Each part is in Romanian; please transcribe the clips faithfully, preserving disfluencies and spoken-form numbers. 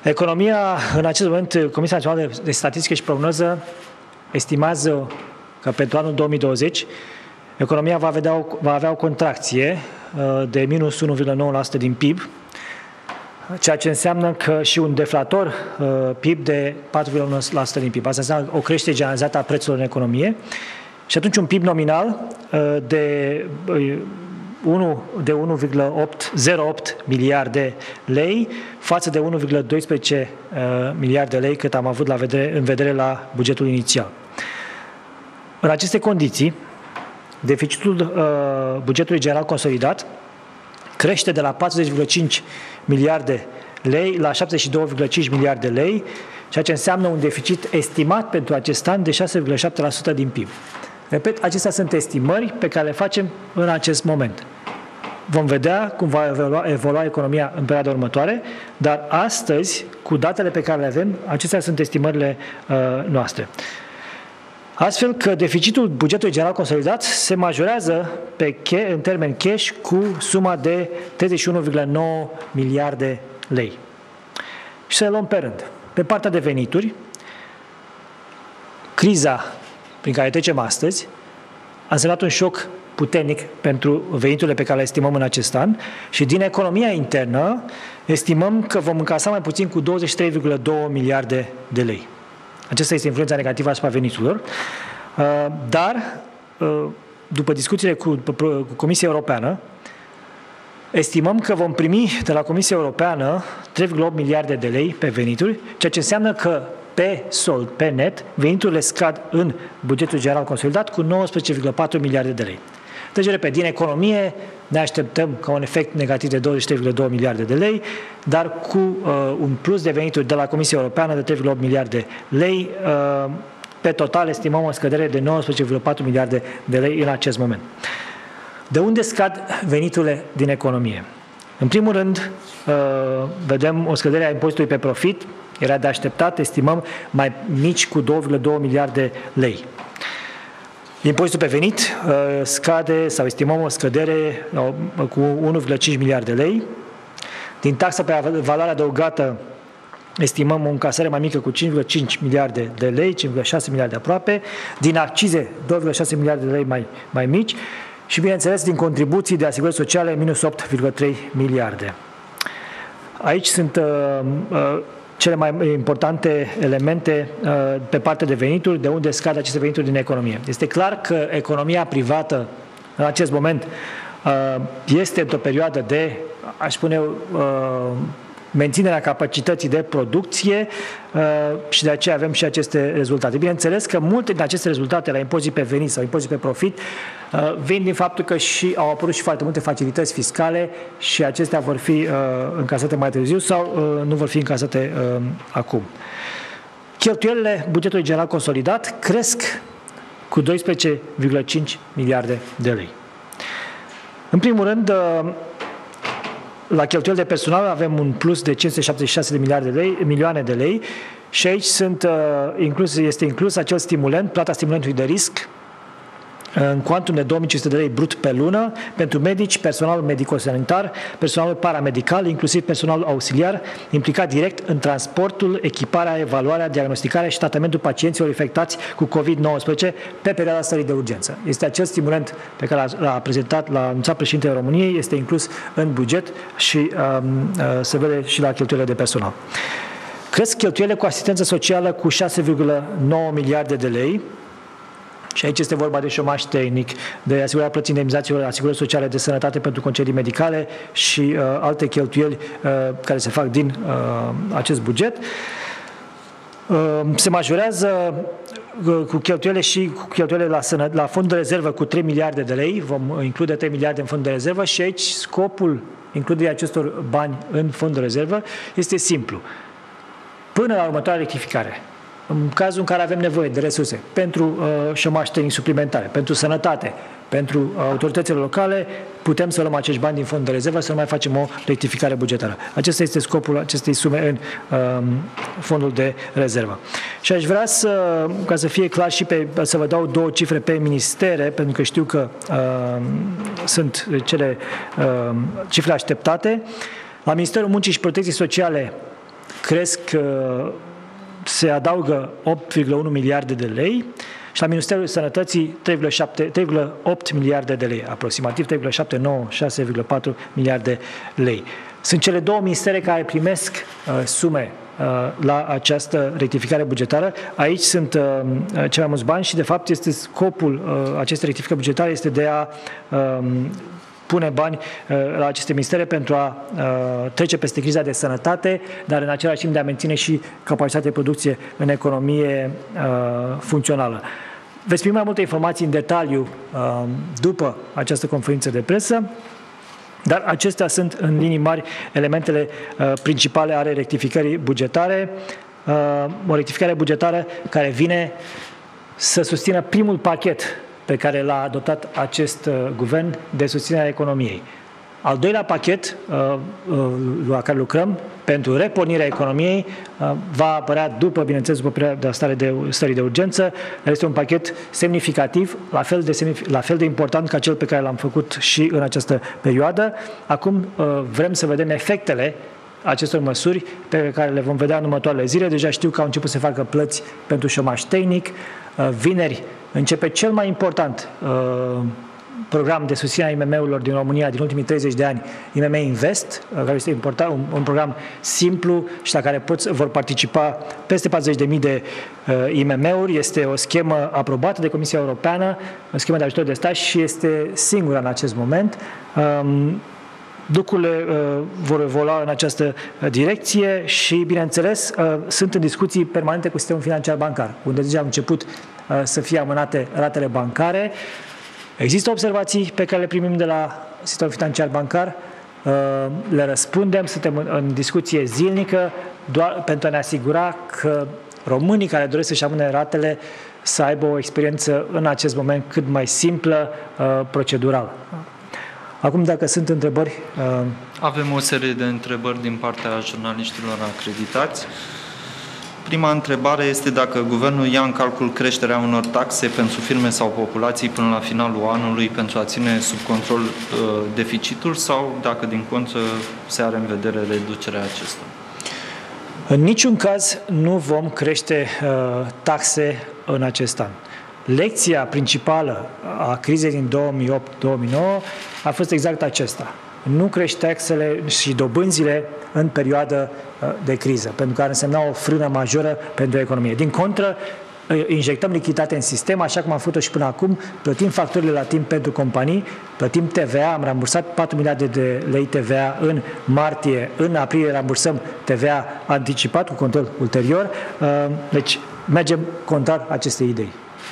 Economia, în acest moment, Comisia Națională de Statistică și Prognoză estimează că pentru anul două mii douăzeci economia va, vedea o, va avea o contracție de minus unu virgulă nouă la sută din P I B, ceea ce înseamnă că și un deflator P I B de patru virgulă unu la sută din P I B. Asta înseamnă o creștere generalizată a prețurilor în economie și atunci un P I B nominal de unu virgulă zero opt miliarde lei față de unu virgulă doisprezece miliarde lei cât am avut la vedere, în vedere la bugetul inițial. În aceste condiții, deficitul uh, bugetului general consolidat crește de la patruzeci virgulă cinci miliarde lei la șaptezeci și doi virgulă cinci miliarde lei, ceea ce înseamnă un deficit estimat pentru acest an de șase virgulă șapte la sută din P I B. Repet, acestea sunt estimări pe care le facem în acest moment. Vom vedea cum va evolua, evolua economia în perioada următoare, dar astăzi, cu datele pe care le avem, acestea sunt estimările uh, noastre. Astfel că deficitul bugetului general consolidat se majorează pe, în termen cash cu suma de treizeci și unu virgulă nouă miliarde lei. Și să le luăm pe rând. Pe partea de venituri, criza prin care trecem astăzi a însemnat un șoc puternic pentru veniturile pe care le estimăm în acest an și din economia internă estimăm că vom încasa mai puțin cu douăzeci și trei virgulă doi miliarde de lei. Aceasta este influența negativă asupra veniturilor, dar după discuțiile cu Comisia Europeană, estimăm că vom primi de la Comisia Europeană trei virgulă opt miliarde de lei pe venituri, ceea ce înseamnă că pe sold, pe net, veniturile scad în bugetul general consolidat cu nouăsprezece virgulă patru miliarde de lei. Deci, repet, din economie ne așteptăm ca un efect negativ de douăzeci și trei virgulă doi miliarde de lei, dar cu uh, un plus de venituri de la Comisia Europeană de trei virgulă opt miliarde lei. Uh, pe total estimăm o scădere de nouăsprezece virgulă patru miliarde de lei în acest moment. De unde scad veniturile din economie? În primul rând, uh, vedem o scădere a impozitului pe profit, era de așteptat, estimăm mai mici cu două virgulă doi miliarde lei. Impozitul pe venit uh, scade sau estimăm o scădere uh, cu unu virgulă cinci miliarde lei. Din taxa pe valoare adăugată estimăm o încasare mai mică cu cinci virgulă cinci miliarde de lei, cinci virgulă șase miliarde aproape. Din accize, doi virgulă șase miliarde de lei mai, mai mici. Și, bineînțeles, din contribuții de asigurări sociale, minus opt virgulă trei miliarde. Aici sunt uh, uh, cele mai importante elemente uh, pe partea de venituri, de unde scad aceste venituri din economie. Este clar că economia privată, în acest moment, uh, este într-o perioadă de, aș spune, uh, menținerea capacității de producție uh, și de aceea avem și aceste rezultate. Bineînțeles că multe din aceste rezultate la impozit pe venit sau impozit pe profit uh, vin din faptul că și au apărut și foarte multe facilități fiscale și acestea vor fi uh, încasate mai târziu sau uh, nu vor fi încasate uh, acum. Cheltuielile bugetului general consolidat cresc cu doisprezece virgulă cinci miliarde de lei. În primul rând, uh, la cheltuieli de personal avem un plus de cinci sute șaptezeci și șase de miliarde de lei, milioane de lei și aici sunt, uh, inclus, este inclus acel stimulent, plata stimulentului de risc în cuantum de două mii cinci sute de lei brut pe lună pentru medici, personalul medico-sanitar, personalul paramedical, inclusiv personalul auxiliar, implicat direct în transportul, echiparea, evaluarea, diagnosticarea și tratamentul pacienților infectați cu covid nouăsprezece pe perioada stării de urgență. Este acel stimulant pe care l-a prezentat, l-a anunțat președintele României, este inclus în buget și um, uh, se vede și la cheltuielile de personal. Cresc cheltuielile cu asistență socială cu șase virgulă nouă miliarde de lei. Și aici este vorba de șomaj tehnic, de asigurarea plății indemnizațiilor, asigurări sociale de sănătate pentru concedii medicale și uh, alte cheltuieli uh, care se fac din uh, acest buget. Uh, se majorează uh, cu cheltuiele și cu cheltuiele la, sănă, la fond de rezervă cu trei miliarde de lei, vom include trei miliarde în fond de rezervă și aici scopul includerii acestor bani în fond de rezervă este simplu. Până la următoarea rectificare, în cazul în care avem nevoie de resurse pentru uh, șomaj tehnic suplimentare, pentru sănătate, pentru uh, autoritățile locale, putem să luăm acești bani din fond de rezervă, să nu mai facem o rectificare bugetară. Acesta este scopul acestei sume în uh, fondul de rezervă. Și aș vrea să, ca să fie clar și pe, să vă dau două cifre pe ministere, pentru că știu că uh, sunt cele uh, cifre așteptate. La Ministerul Muncii și Protecției Sociale cresc, se adaugă opt virgulă unu miliarde de lei și la Ministerul Sănătății trei virgulă opt miliarde de lei, aproximativ trei virgulă șapte nouă șase virgulă patru miliarde de lei. Sunt cele două ministere care primesc uh, sume uh, la această rectificare bugetară. Aici sunt uh, cei mai mulți bani și, de fapt, este scopul uh, acestei rectificări bugetare este de a uh, pune bani uh, la aceste ministere pentru a uh, trece peste criza de sănătate, dar în același timp de a menține și capacitatea de producție în economie uh, funcțională. Veți primi mai multe informații în detaliu uh, după această conferință de presă, dar acestea sunt în linii mari elementele uh, principale ale rectificării bugetare. Uh, o rectificare bugetară care vine să susțină primul pachet pe care l-a adoptat acest uh, guvern de susținere a economiei. Al doilea pachet uh, uh, la care lucrăm pentru repornirea economiei uh, va apărea după, bineînțeles, după perioada stare de, stării de urgență. Este un pachet semnificativ, la fel, de semnif- la fel de important ca cel pe care l-am făcut și în această perioadă. Acum uh, vrem să vedem efectele acestor măsuri pe care le vom vedea în următoarele zile. Deja știu că au început să facă plăți pentru șomaj tehnic. Uh, vineri începe cel mai important uh, program de susținere a I M M-urilor din România din ultimii treizeci de ani, I M M Invest, care este important, un, un program simplu și la care pot, vor participa peste patruzeci de mii de uh, I M M-uri. Este o schemă aprobată de Comisia Europeană, o schemă de ajutor de stat și este singura în acest moment. Um, Lucrurile uh, vor evolua în această direcție și, bineînțeles, uh, sunt în discuții permanente cu sistemul financiar bancar, unde deja am început uh, să fie amânate ratele bancare. Există observații pe care le primim de la sistemul financiar bancar, le răspundem, suntem în discuție zilnică doar pentru a ne asigura că românii care doresc să-și amâne ratele să aibă o experiență în acest moment cât mai simplă, procedurală. Acum, dacă sunt întrebări... Avem o serie de întrebări din partea jurnaliștilor acreditați. Prima întrebare este dacă guvernul ia în calcul creșterea unor taxe pentru firme sau populații până la finalul anului pentru a ține sub control uh, deficitul sau dacă din contră se are în vedere reducerea acestora. În niciun caz nu vom crește uh, taxe în acest an. Lecția principală a crizei din două mii opt două mii nouă a fost exact acesta. Nu crești taxele și dobânzile în perioadă de criză, pentru că ar însemna o frână majoră pentru economie. Din contră, injectăm lichiditate în sistem, așa cum am făcut-o și până acum, plătim facturile la timp pentru companii, plătim T V A, am rambursat patru miliarde de lei T V A în martie, în aprilie rambursăm T V A anticipat cu control ulterior, deci mergem contrar acestei idei.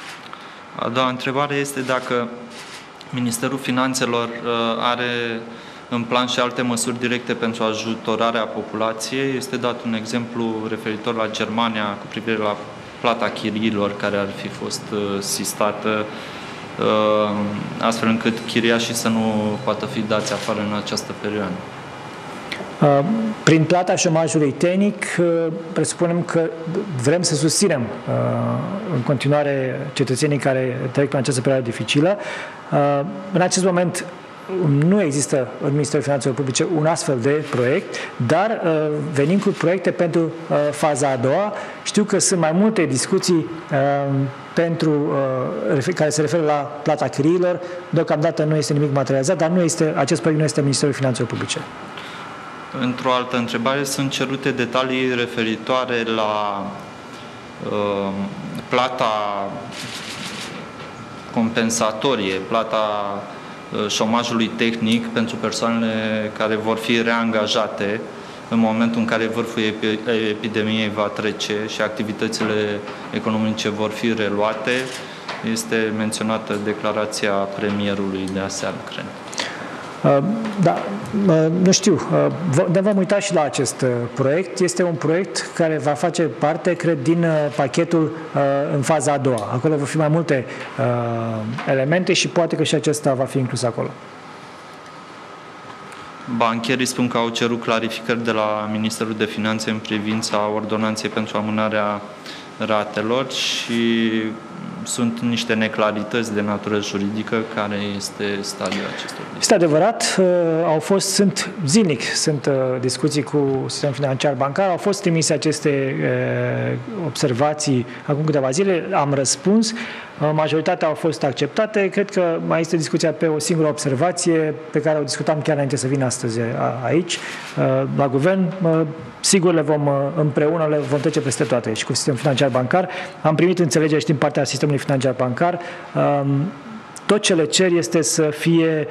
A doua întrebare este dacă Ministerul Finanțelor are în plan și alte măsuri directe pentru ajutorarea populației. Este dat un exemplu referitor la Germania cu privire la plata chiriilor care ar fi fost uh, sistată uh, astfel încât chiriașii să nu poată fi dați afară în această perioadă. Uh, prin plata șomajului tehnic, uh, presupunem că vrem să susținem uh, în continuare cetățenii care trec prin această perioadă dificilă. Uh, în acest moment nu există în Ministerul Finanțelor Publice un astfel de proiect, dar uh, venim cu proiecte pentru uh, faza a doua. Știu că sunt mai multe discuții uh, pentru, uh, care se referă la plata chiriilor. Deocamdată nu este nimic materializat, dar nu este, acest proiect nu este în Ministerul Finanțelor Publice. Într-o altă întrebare sunt cerute detalii referitoare la uh, plata compensatorie, plata șomajului tehnic pentru persoanele care vor fi reangajate în momentul în care vârful epidemiei va trece și activitățile economice vor fi reluate. Este menționată declarația premierului de aseară, cred. Da, nu știu, ne vom uita și la acest proiect. Este un proiect care va face parte, cred, din pachetul în faza a doua. Acolo vor fi mai multe elemente și poate că și acesta va fi inclus acolo. Bancherii spun că au cerut clarificări de la Ministerul de Finanțe în privința ordonanței pentru amânarea ratelor și sunt niște neclarități de natură juridică. Care este stadiul acestor discuții? Este adevărat, uh, au fost, sunt zilnic, sunt uh, discuții cu sistemul financiar bancar, au fost trimise aceste uh, observații acum câteva zile, am răspuns, uh, majoritatea au fost acceptate, cred că mai este discuția pe o singură observație pe care o discutam chiar înainte să vin astăzi a, aici, uh, la guvern. Uh, sigur le vom împreună, le vom trece peste toate și cu sistemul financiar bancar. Am primit înțelegere și din partea sistemului financiar bancar. Tot ce le cer este să fie,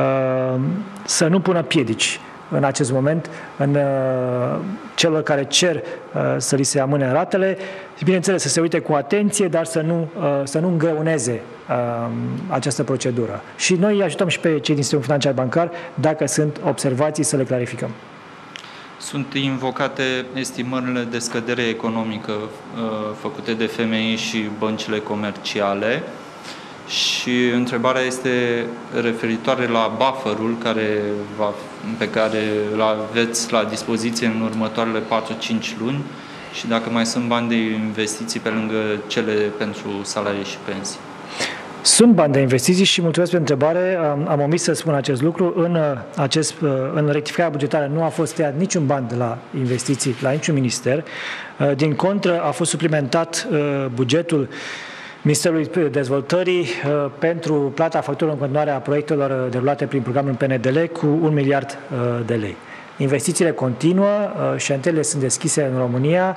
să nu pună piedici în acest moment în celor care cer să li se amâne ratele și, bineînțeles, să se uite cu atenție, dar să nu, să nu îngreuneze această procedură. Și noi îi ajutăm și pe cei din sistemul financiar bancar, dacă sunt observații, să le clarificăm. Sunt invocate estimările de scădere economică făcute de F M I și băncile comerciale și întrebarea este referitoare la bufferul care va, pe care îl aveți la dispoziție în următoarele patru-cinci luni și dacă mai sunt bani de investiții pe lângă cele pentru salarii și pensii. Sunt bani de investiții și mulțumesc pentru întrebare. Am, am omis să spun acest lucru. În, acest, în rectificarea bugetară nu a fost tăiat niciun ban de la investiții la niciun minister. Din contră, a fost suplimentat bugetul Ministerului Dezvoltării pentru plata facturilor în continuare a proiectelor derulate prin programul P N D L cu un miliard de lei. Investițiile continuă, șantierele sunt deschise în România.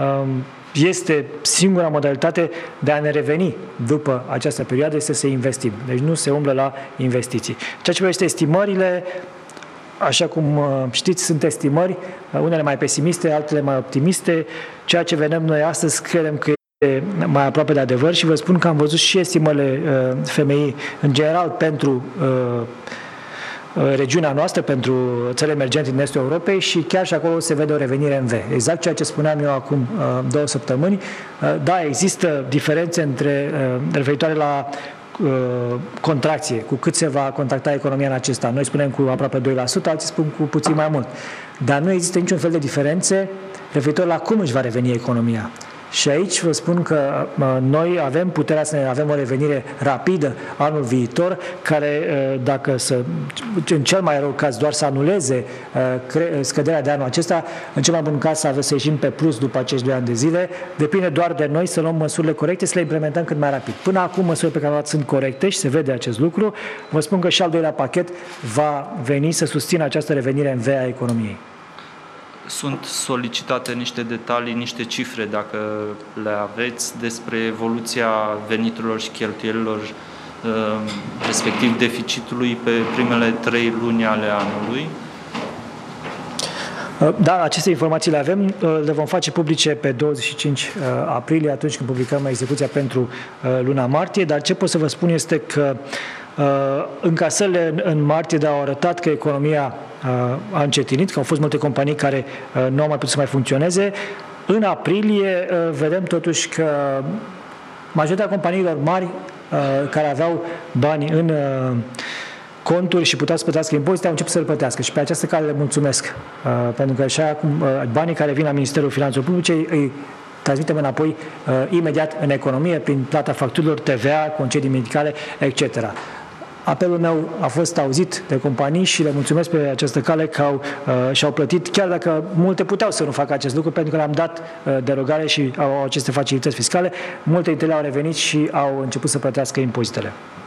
Este singura modalitate de a ne reveni după această perioadă, este să investim. Deci nu se umblă la investiții. Ceea ce privește estimările, așa cum știți, sunt estimări, unele mai pesimiste, altele mai optimiste. Ceea ce vedem noi astăzi, credem că este mai aproape de adevăr și vă spun că am văzut și estimările F M I în general pentru regiunea noastră, pentru țările emergente din estul Europei și chiar și acolo se vede o revenire în V. Exact ceea ce spuneam eu acum două săptămâni. Da, există diferențe între referitoare la contracție, cu cât se va contracta economia în acest an. Noi spunem cu aproape doi la sută, alții spun cu puțin mai mult. Dar nu există niciun fel de diferențe referitor la cum își va reveni economia. Și aici vă spun că noi avem puterea să ne avem o revenire rapidă anul viitor, care, dacă să, în cel mai rău caz, doar să anuleze scăderea de anul acesta, în cel mai bun caz să, să ieșim pe plus după acești doi ani de zile, depinde doar de noi să luăm măsurile corecte, să le implementăm cât mai rapid. Până acum măsurile pe care le-am luat sunt corecte și se vede acest lucru. Vă spun că și al doilea pachet va veni să susțină această revenire în V a economiei. Sunt solicitate niște detalii, niște cifre, dacă le aveți, despre evoluția veniturilor și cheltuielilor, respectiv deficitului pe primele trei luni ale anului. Da, aceste informații le avem, le vom face publice pe douăzeci și cinci aprilie, atunci când publicăm execuția pentru luna martie, dar ce pot să vă spun este că încasările în martie au arătat că economia a încetinit, că au fost multe companii care nu au mai putut să mai funcționeze. În aprilie vedem totuși că majoritatea companiilor mari care aveau bani în conturi și puteau să plătească impozite au început să le plătească și pe această cale le mulțumesc. Pentru că așa cum banii care vin la Ministerul Finanțelor Publice îi transmitem înapoi imediat în economie prin plata facturilor, T V A, concedii medicale, et cetera. Apelul meu a fost auzit de companii și le mulțumesc pe această cale că au, uh, și-au plătit, chiar dacă multe puteau să nu facă acest lucru, pentru că le-am dat uh, derogare și au aceste facilități fiscale, multe dintre ele au revenit și au început să plătească impozitele.